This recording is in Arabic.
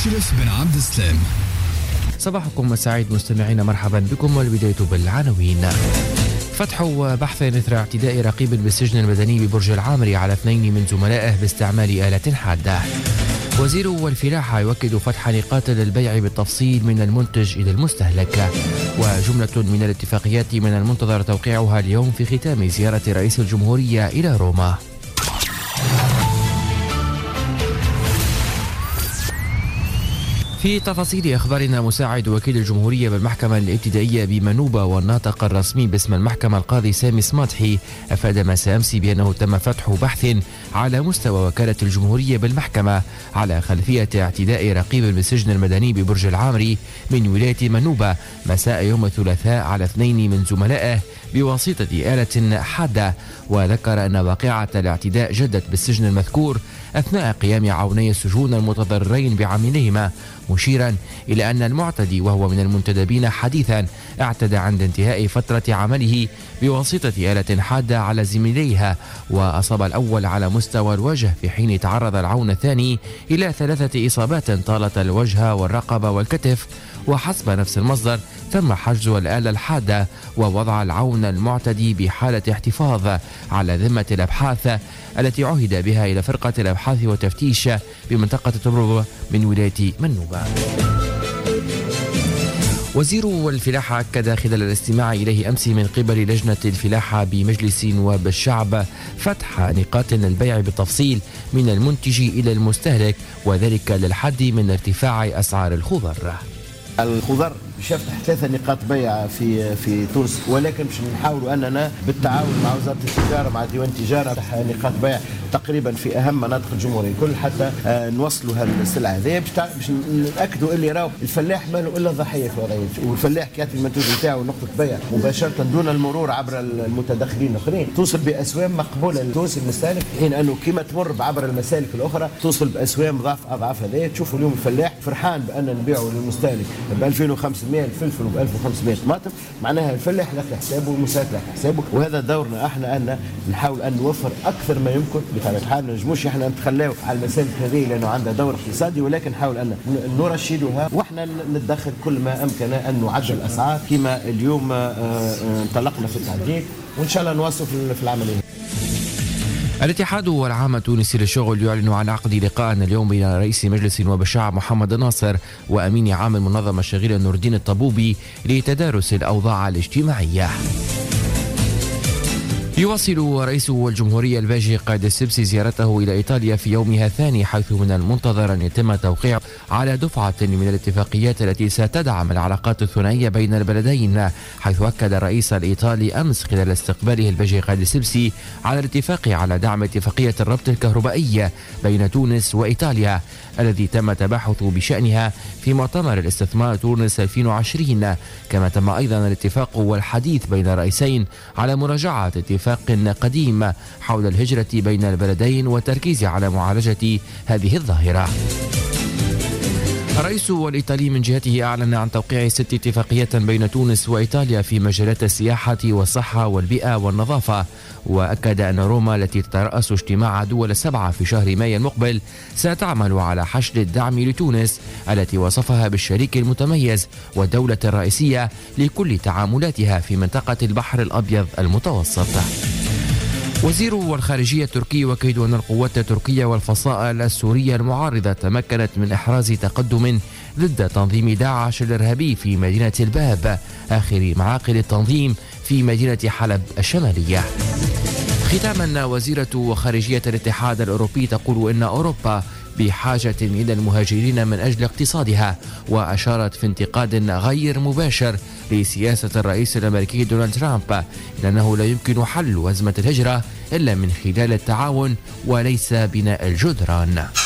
أشرف بن عبد السلام. صباحكم سعيد مستمعين، مرحبا بكم، والبداية بالعناوين. فتح بحث إثر اعتداء رقيب بالسجن المدني ببرج العامري على 2 من زملائه باستعمال آلة حادة. وزير الفلاحة يؤكد فتح نقاط للبيع بالتفصيل من المنتج إلى المستهلك. وجملة من الاتفاقيات من المنتظر توقيعها اليوم في ختام زيارة رئيس الجمهورية إلى روما. في تفاصيل أخبارنا، مساعد وكيل الجمهورية بالمحكمة الابتدائية بمنوبة والناطق الرسمي باسم المحكمة القاضي سامي سماطحي أفاد مساء أمس بأنه تم فتح بحث على مستوى وكالة الجمهورية بالمحكمة على خلفية اعتداء رقيب بالسجن المدني ببرج العامري من ولاية منوبة مساء يوم الثلاثاء على 2 من زملائه بواسطة آلة حادة. وذكر أن واقعة الاعتداء جدت بالسجن المذكور أثناء قيام عوني السجون المتضررين بعملهما، مشيرا إلى أن المعتدي وهو من المنتدبين حديثا اعتدى عند انتهاء فترة عمله بواسطة آلة حادة على زميليها، وأصاب الأول على مستوى الوجه، في حين تعرض العون الثاني إلى 3 إصابات طالت الوجه والرقبة والكتف. وحسب نفس المصدر تم حجز الآلة الحادة ووضع العون المعتدي بحالة احتفاظ على ذمة الأبحاث التي عهد بها إلى فرقة الأبحاث والتفتيش بمنطقة تبرب من ولاية منوبة. وزير الفلاحة أكد خلال الاستماع إليه أمس من قبل لجنة الفلاحة بمجلس نواب الشعب فتح نقاط للبيع بالتفصيل من المنتج إلى المستهلك، وذلك للحد من ارتفاع أسعار الخضر. الخضر يفتح 3 نقاط بيع في تونس، ولكن باش نحاولوا اننا بالتعاون مع وزاره التجاره مع ديوان التجاره نفتح نقاط بيع تقريبا في اهم مناطق الجمهوريه الكل حتى نوصلوا هالسلعه هذه باش ناكدوا اللي راهو الفلاح ما له الا ضحيه في الوضعيه، والفلاح كيعطي المنتوج نتاعو نقطه بيع مباشره دون المرور عبر المتدخلين الاخرين توصل باسوام مقبوله للتونسي المستهلك، حين انه كما تمر عبر المسالك الاخرى توصل باسوام اضعاف هذه. تشوفوا اليوم الفلاح فرحان بان نبيعوا للمستهلك ب 2500 الفلفل وب 1500 طماطم، معناها الفلاح له حسابه والمستهلك له حسابه، وهذا دورنا احنا ان نحاول ان نوفر اكثر ما يمكن. بطبيعه الحال ما نجموش احنا نتخلاو على المسالك هذه لانه عندها دور اقتصادي، ولكن نحاول ان نرشدها واحنا نتدخل كل ما امكن ان نعدل الاسعار كما اليوم انطلقنا في التعديل، وان شاء الله نواصل في العمليه. الاتحاد والعام التونسي للشغل يعلن عن عقد لقاء اليوم بين رئيس مجلس نواب الشعب محمد الناصر وأمين عام المنظمة الشغيلة نور الدين الطبوبي لتدارس الأوضاع الاجتماعية. يواصل رئيس الجمهورية الباجي قائد السبسي زيارته إلى إيطاليا في يومها الثاني، حيث من المنتظر أن يتم توقيع على دفعة من الاتفاقيات التي ستدعم العلاقات الثنائية بين البلدين، حيث أكد الرئيس الإيطالي أمس خلال استقباله الباجي قائد السبسي على الاتفاق على دعم اتفاقية الربط الكهربائي بين تونس وإيطاليا الذي تم التباحث بشأنها في مؤتمر الاستثمار تونس 2020. كما تم أيضا الاتفاق والحديث بين الرئيسين على مراجعة اتفاق قديم حول الهجرة بين البلدين والتركيز على معالجة هذه الظاهرة. الرئيس الإيطالي من جهته أعلن عن توقيع 6 اتفاقيات بين تونس وإيطاليا في مجالات السياحة والصحة والبيئة والنظافة، وأكد أن روما التي تترأس اجتماع دول 7 في شهر مايو المقبل ستعمل على حشد الدعم لتونس التي وصفها بالشريك المتميز والدولة الرئيسية لكل تعاملاتها في منطقة البحر الأبيض المتوسط. وزير الخارجية التركي يؤكد أن القوات التركية والفصائل السورية المعارضة تمكنت من إحراز تقدم ضد تنظيم داعش الإرهابي في مدينة الباب، آخر معاقل التنظيم في مدينة حلب الشمالية. ختاما، وزيرة خارجية الاتحاد الأوروبي تقول إن أوروبا بحاجة إلى المهاجرين من أجل اقتصادها، وأشارت في انتقاد غير مباشر لسياسة الرئيس الأمريكي دونالد ترامب إلى أنه لا يمكن حل أزمة الهجرة إلا من خلال التعاون وليس بناء الجدران.